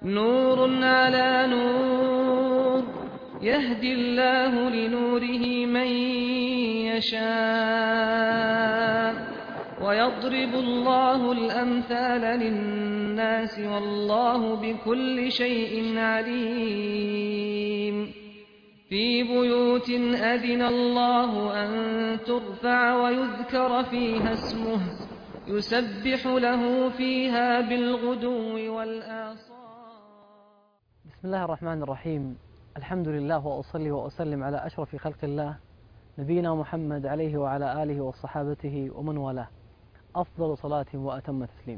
نور على نور يهدي الله لنوره من يشاء ويضرب الله الأمثال للناس والله بكل شيء عليم. في بيوت أذن الله أن ترفع ويذكر فيها اسمه يسبح له فيها بالغدو والآصال. بسم الله الرحمن الرحيم. الحمد لله وأصلي وأسلم على أشرف خلق الله نبينا محمد عليه وعلى آله وصحابته ومن والاه أفضل صلاة وأتم تسليم.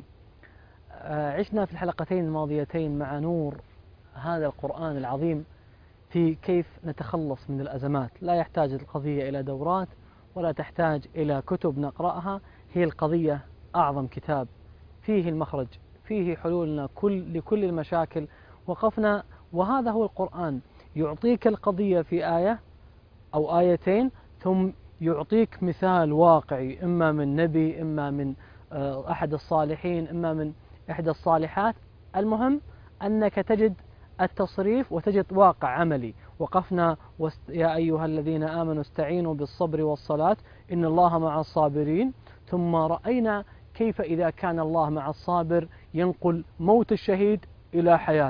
عشنا في الحلقتين الماضيتين مع نور هذا القرآن العظيم في كيف نتخلص من الأزمات. لا يحتاج القضية إلى دورات ولا تحتاج إلى كتب نقرأها، هي القضية أعظم كتاب فيه المخرج، فيه حلولنا لكل المشاكل. وقفنا وهذا هو القرآن، يعطيك القضية في آية أو آيتين ثم يعطيك مثال واقعي، إما من نبي، إما من أحد الصالحين، إما من إحدى الصالحات. المهم أنك تجد التصريف وتجد واقع عملي. وقفنا يا أيها الذين آمنوا استعينوا بالصبر والصلاة إن الله مع الصابرين. ثم رأينا كيف إذا كان الله مع الصابر ينقل موت الشهيد إلى حياة،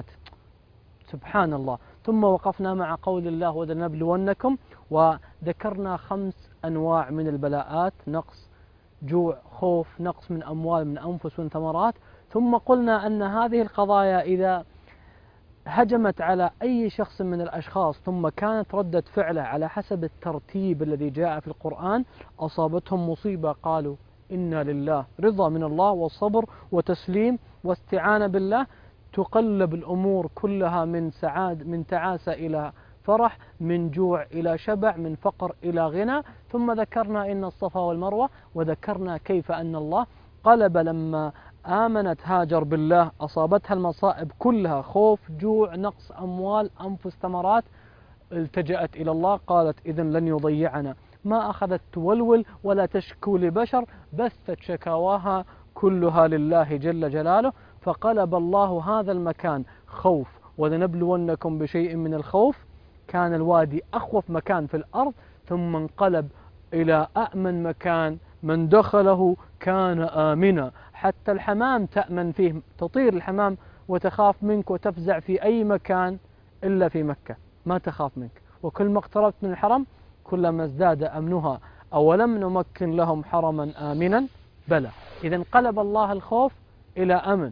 سبحان الله. ثم وقفنا مع قول الله ولنبلونكم، وذكرنا 5 أنواع من البلاءات: نقص، جوع، خوف، نقص من أموال، من أنفس، من ثمرات. ثم قلنا أن هذه القضايا إذا هجمت على أي شخص من الأشخاص ثم كانت ردة فعله على حسب الترتيب الذي جاء في القرآن أصابتهم مصيبة قالوا إنا لله، رضا من الله وصبر وتسليم واستعانة بالله، تقلب الأمور كلها من تعاسة إلى فرح، من جوع إلى شبع، من فقر إلى غنى. ثم ذكرنا إن الصفا والمروة، وذكرنا كيف أن الله قلب لما آمنت هاجر بالله أصابتها المصائب كلها، خوف، جوع، نقص أموال، أنفس، ثمرات، التجأت إلى الله قالت إذن لن يضيعنا، ما أخذت تولول ولا تشكو لبشر، بثت شكاواها كلها لله جل جلاله. فقلب الله هذا المكان خوف، ولنبلونكم بشيء من الخوف، كان الوادي أخوف مكان في الأرض، ثم انقلب إلى أأمن مكان، من دخله كان آمنا. حتى الحمام تأمن فيه، تطير الحمام وتخاف منك وتفزع في أي مكان إلا في مكة، ما تخاف منك. وكل ما اقتربت من الحرم كلما ازداد أمنها. أولم نمكن لهم حرما آمنا بلى. إذا انقلب الله الخوف إلى أمن.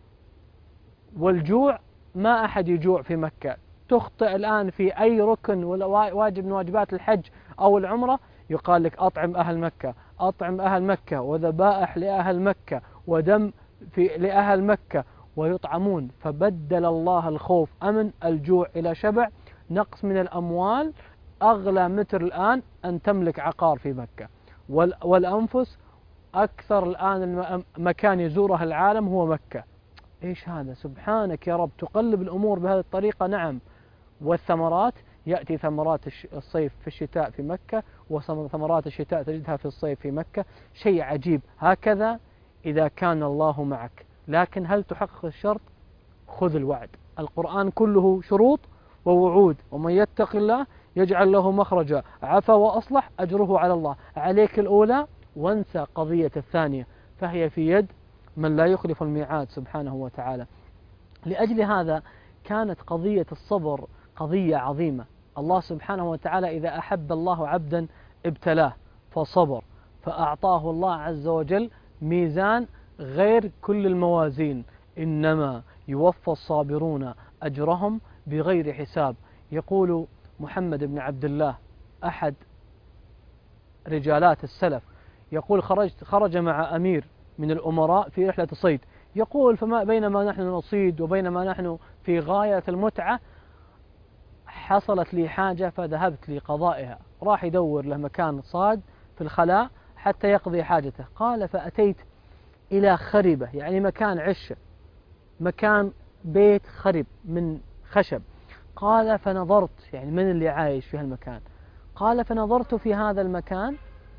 والجوع، ما أحد يجوع في مكة. تخطئ الآن في أي ركن ولا واجب من واجبات الحج أو العمرة يقال لك أطعم أهل مكة، أطعم أهل مكة، وذبائح لأهل مكة، ودم لأهل مكة، ويطعمون. فبدل الله الخوف أمن، الجوع إلى شبع، نقص من الأموال. أغلى متر الآن أن تملك عقار في مكة. والأنفس، أكثر الآن مكان يزوره العالم هو مكة. إيش هذا؟ سبحانك يا رب، تقلب الأمور بهذه الطريقة. نعم. والثمرات، يأتي ثمرات الصيف في الشتاء في مكة، وثمرات الشتاء تجدها في الصيف في مكة. شيء عجيب. هكذا إذا كان الله معك. لكن هل تحقق الشرط؟ خذ الوعد. القرآن كله شروط ووعود. ومن يتق الله يجعل له مخرجا، عفا وأصلح أجره على الله. عليك الأولى وانسى قضية الثانية، فهي في يد من لا يخلف الميعاد سبحانه وتعالى. لأجل هذا كانت قضية الصبر قضية عظيمة. الله سبحانه وتعالى إذا أحب الله عبدا ابتلاه فصبر، فأعطاه الله عز وجل ميزان غير كل الموازين. إنما يوفى الصابرون أجرهم بغير حساب. يقول محمد بن عبد الله أحد رجالات السلف، يقول خرج مع أمير من الأمراء في رحلة صيد. يقول بينما نحن نصيد وبينما نحن في غاية المتعة حصلت لي حاجة فذهبت لقضائها. راح يدور له مكان صاد في الخلاء حتى يقضي حاجته. قال فأتيت إلى خربة، يعني مكان عشة، مكان بيت خرب من خشب. قال فنظرت، يعني من اللي عايش في هالمكان؟ قال فنظرت في هذا المكان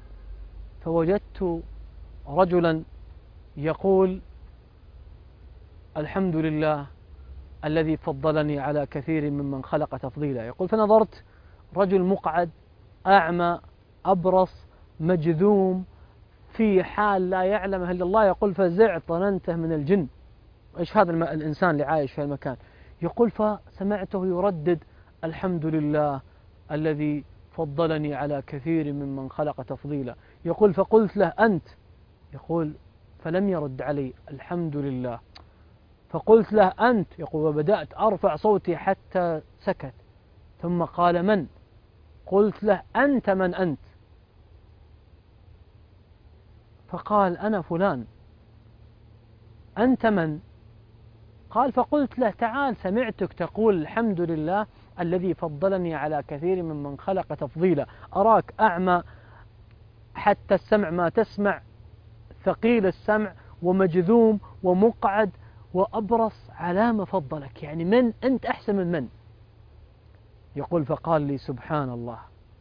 فوجدت رجلا يقول الحمد لله الذي فضلني على كثير ممن خلق تفضيلا. يقول فنظرت رجل مقعد أعمى أبرص مجذوم في حال لا يعلمه إلا الله. يقول فزعت ظننته من الجن. إيش هذا الإنسان اللي عايش في المكان؟ يقول فسمعته يردد الحمد لله الذي فضلني على كثير ممن خلق تفضيلا. يقول فقلت له أنت؟ يقول فلم يرد علي الحمد لله. فقلت له أنت؟ يقول وبدأت أرفع صوتي حتى سكت. ثم قال من؟ قلت له أنت من أنت؟ فقال أنا فلان. أنت من؟ قال فقلت له تعال سمعتك تقول الحمد لله الذي فضلني على كثير ممن خلق تفضيلا. أراك أعمى حتى السمع ما تسمع، ثقيل السمع ومجذوم ومقعد وأبرص، على ما فضلك؟ يعني من أنت أحسن من من؟ يقول فقال لي سبحان الله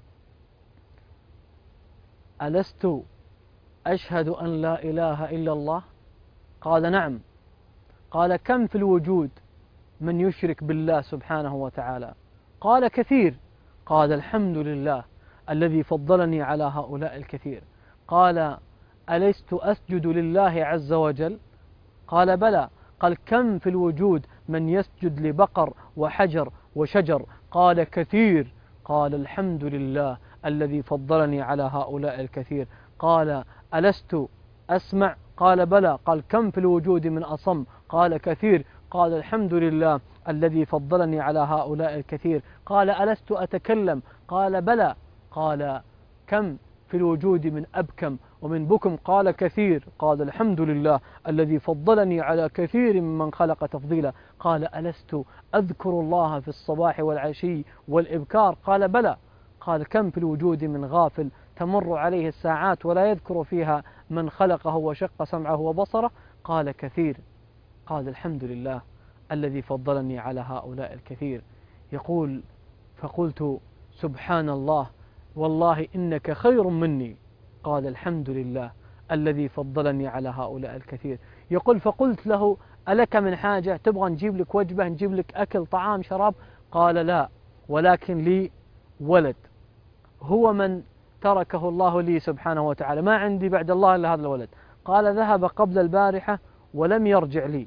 ألست أشهد أن لا إله إلا الله؟ قال نعم. قال كم في الوجود من يشرك بالله سبحانه وتعالى؟ قال كثير. قال الحمد لله الذي فضلني على هؤلاء الكثير. قال ألست أسجد لله عز وجل؟ قال بلى. قال كم في الوجود من يسجد لبقر وحجر وشجر؟ قال كثير. قال الحمد لله الذي فضلني على هؤلاء الكثير. قال ألست أسمع؟ قال بلى. قال كم في الوجود من أصم؟ قال كثير. قال الحمد لله الذي فضلني على هؤلاء الكثير. قال ألست أتكلم؟ قال بلى. قال كم في الوجود من أبكم ومن بكم؟ قال كثير. قال الحمد لله الذي فضلني على كثير ممن خلق تفضيلا. قال ألست أذكر الله في الصباح والعشي والإبكار؟ قال بلى. قال كم في الوجود من غافل تمر عليه الساعات ولا يذكر فيها من خلقه وشق سمعه وبصره؟ قال كثير. قال الحمد لله الذي فضلني على هؤلاء الكثير. يقول فقلت سبحان الله والله إنك خير مني. قال الحمد لله الذي فضلني على هؤلاء الكثير. يقول فقلت له ألك من حاجة؟ تبغى نجيب لك وجبة، نجيب لك أكل طعام شراب؟ قال لا، ولكن لي ولد هو من تركه الله لي سبحانه وتعالى، ما عندي بعد الله إلا هذا الولد. قال ذهب قبل البارحة ولم يرجع لي،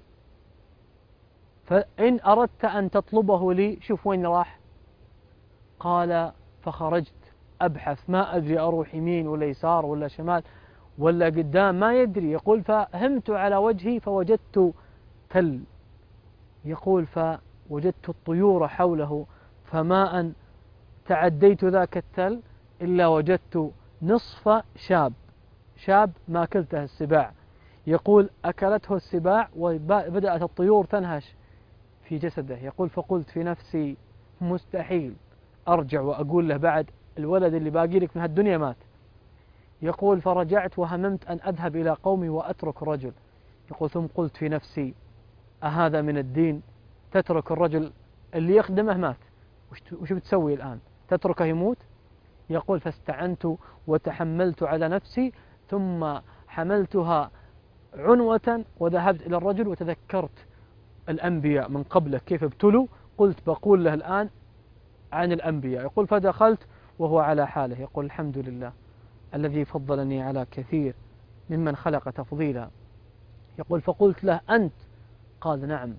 فإن أردت أن تطلبه لي شوف وين راح. قال فخرجت أبحث، ما أدري أروح يمين ولا يسار ولا شمال ولا قدام، ما يدري. يقول فهمت على وجهي فوجدت تل. يقول فوجدت الطيور حوله، فما تعديت ذاك التل إلا وجدت نصف شاب ما أكلته السباع. يقول أكلته السباع وبدأت الطيور تنهش في جسده. يقول فقلت في نفسي مستحيل أرجع وأقول له بعد الولد اللي باقي لك من هالدنيا مات. يقول فرجعت وهممت أن أذهب إلى قومي وأترك الرجل. يقول ثم قلت في نفسي أهذا من الدين؟ تترك الرجل اللي يخدمه مات، وش بتسوي الآن؟ تتركه يموت؟ يقول فاستعنت وتحملت على نفسي ثم حملتها عنوة وذهبت إلى الرجل وتذكرت الأنبياء من قبله كيف ابتلوا، قلت بقول له الآن عن الأنبياء. يقول فدخلت وهو على حاله. يقول الحمد لله الذي فضلني على كثير ممن خلق تفضيلا. يقول فقلت له أنت؟ قال نعم.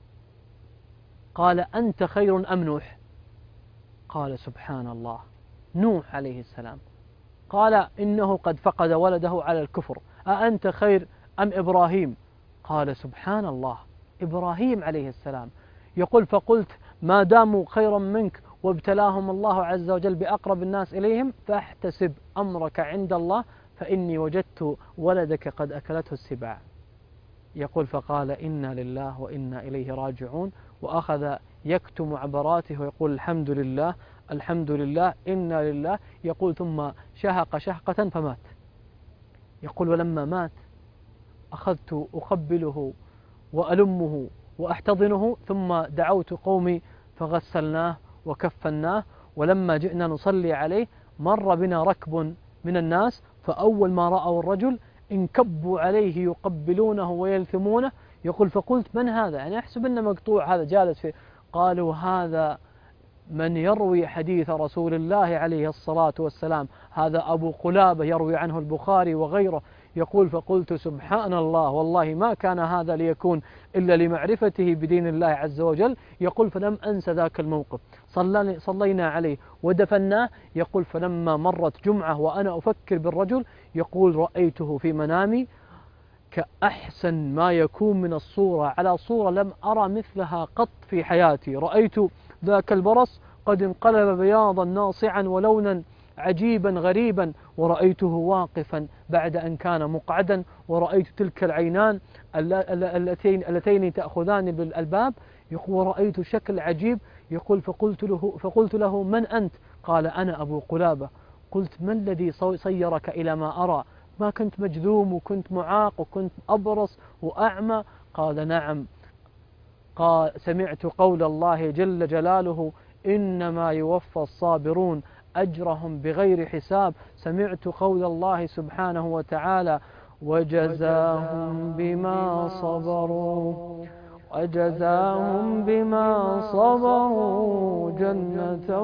قال أنت خير أم نوح؟ قال سبحان الله نوح عليه السلام. قال إنه قد فقد ولده على الكفر. أأنت خير أم إبراهيم؟ قال سبحان الله إبراهيم عليه السلام. يقول فقلت ما داموا خيرا منك وابتلاهم الله عز وجل بأقرب الناس إليهم فاحتسب أمرك عند الله فإني وجدت ولدك قد أكلته السباع. يقول فقال إنا لله وإنا إليه راجعون، وأخذ يكتم عبراته ويقول الحمد لله الحمد لله إنا لله. يقول ثم شهق شهقة فمات. يقول ولما مات أخذت أقبله وألمه وأحتضنه ثم دعوت قومي فغسلناه وكفناه. ولما جئنا نصلي عليه مر بنا ركب من الناس، فأول ما رأوا الرجل انكبوا عليه يقبلونه ويلثمونه. يقول فقلت من هذا؟ يعني أحسب أنه مقطوع هذا جالس في. قالوا هذا من يروي حديث رسول الله عليه الصلاة والسلام، هذا أبو قلابة يروي عنه البخاري وغيره. يقول فقلت سبحان الله والله ما كان هذا ليكون إلا لمعرفته بدين الله عز وجل. يقول فلم أنس ذاك الموقف، صلينا عليه ودفناه. يقول فلما مرت جمعة وأنا أفكر بالرجل، يقول رأيته في منامي كأحسن ما يكون من الصورة، على صورة لم أرى مثلها قط في حياتي. رأيت ذاك البرص قد انقلب بياضا ناصعا ولونا عجيبا غريبا، ورأيته واقفا بعد أن كان مقعدا، ورأيت تلك العينان اللتين تأخذان بالألباب. ورأيت شكل عجيب. يقول فقلت له من أنت؟ قال أنا أبو قلابة. قلت ما الذي صيرك إلى ما أرى؟ ما كنت مجذوم وكنت معاق وكنت أبرص وأعمى؟ قال نعم. قال سمعت قول الله جل جلاله إنما يوفى الصابرون أجرهم بغير حساب. سمعت قول الله سبحانه وتعالى وجزاهم بما صبروا جنة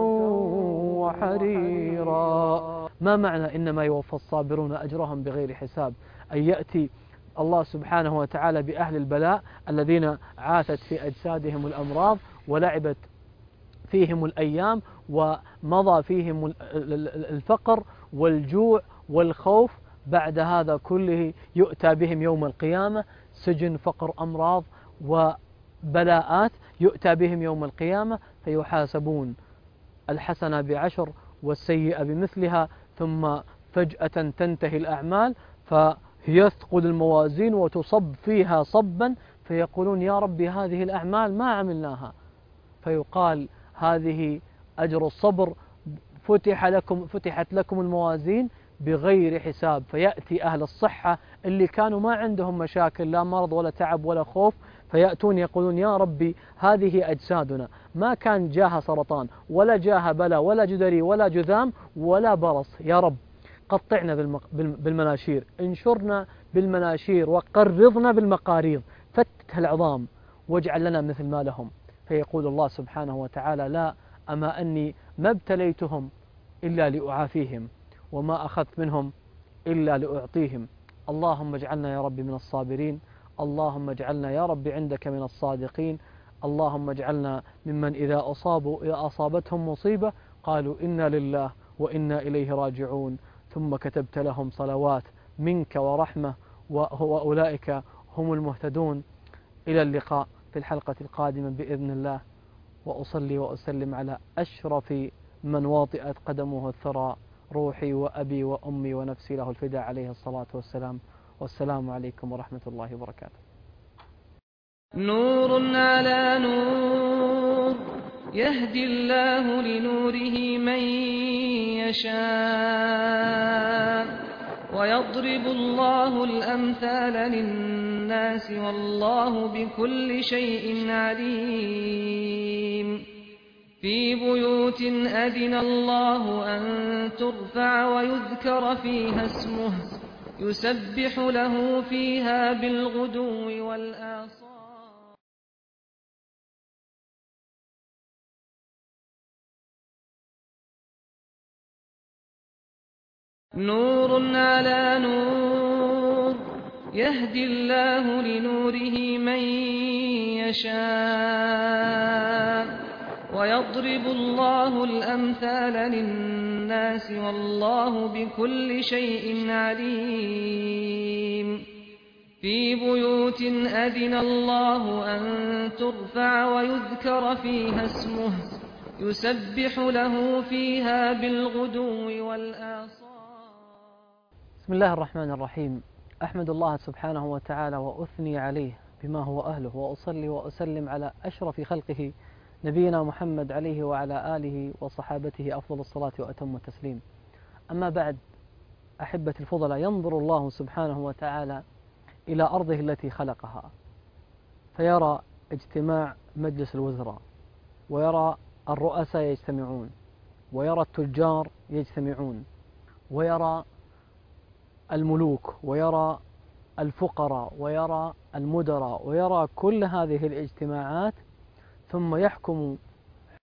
وحريرا. ما معنى إنما يوفى الصابرون أجرهم بغير حساب؟ أن يأتي الله سبحانه وتعالى بأهل البلاء الذين عاثت في أجسادهم الأمراض ولعبت فيهم الأيام ومضى فيهم الفقر والجوع والخوف، بعد هذا كله يؤتى بهم يوم القيامة سجن فقر أمراض وبلاءات، يؤتى بهم يوم القيامة فيحاسبون الحسنة ب10 والسيئة بمثلها، ثم فجأة تنتهي الأعمال فيثقل الموازين وتصب فيها صبا، فيقولون يا ربي هذه الأعمال ما عملناها، فيقال هذه أجر الصبر، فتحت لكم الموازين بغير حساب. فيأتي أهل الصحة اللي كانوا ما عندهم مشاكل لا مرض ولا تعب ولا خوف، فيأتون يقولون يا ربي هذه أجسادنا ما كان جاها سرطان ولا جاها بلا ولا جدري ولا جذام ولا برص، يا رب قطعنا بالمناشير، انشرنا بالمناشير وقرضنا بالمقاريض، فتح العظام واجعل لنا مثل ما لهم. فيقول الله سبحانه وتعالى لا، أما أني ما ابتليتهم إلا لأعافيهم وما أخذت منهم إلا لأعطيهم. اللهم اجعلنا يا رب من الصابرين، اللهم اجعلنا يا رب عندك من الصادقين، اللهم اجعلنا ممن إذا أصابتهم مصيبة قالوا إنا لله وإنا إليه راجعون، ثم كتبت لهم صلوات منك ورحمة وأولئك هم المهتدون. إلى اللقاء في الحلقة القادمة بإذن الله، وأصلي وأسلم على أشرف من واطئت قدمه الثرى، روحي وأبي وأمي ونفسي له الفداء عليه الصلاة والسلام. والسلام عليكم ورحمة الله وبركاته. نور على نور يهدي الله لنوره من يشاء ويضرب الله الأمثال للناس والله بكل شيء عليم. في بيوت أذن الله أن ترفع ويذكر فيها اسمه يسبح له فيها بالغدو والآصال. نور على نور يهدي الله لنوره من يشاء ويضرب الله الأمثال للناس والله بكل شيء عليم. في بيوت أذن الله أن ترفع ويذكر فيها اسمه يسبح له فيها بالغدو والآصال. بسم الله الرحمن الرحيم. أحمد الله سبحانه وتعالى وأثني عليه بما هو أهله، وأصلي وأسلم على أشرف خلقه نبينا محمد عليه وعلى آله وصحابته أفضل الصلاة وأتم التسليم. أما بعد، أحبة الفضلاء، ينظر الله سبحانه وتعالى إلى أرضه التي خلقها فيرى اجتماع مجلس الوزراء، ويرى الرؤساء يجتمعون، ويرى التجار يجتمعون، ويرى الملوك، ويرى الفقراء ويرى المدراء ويرى كل هذه الاجتماعات، ثم يحكم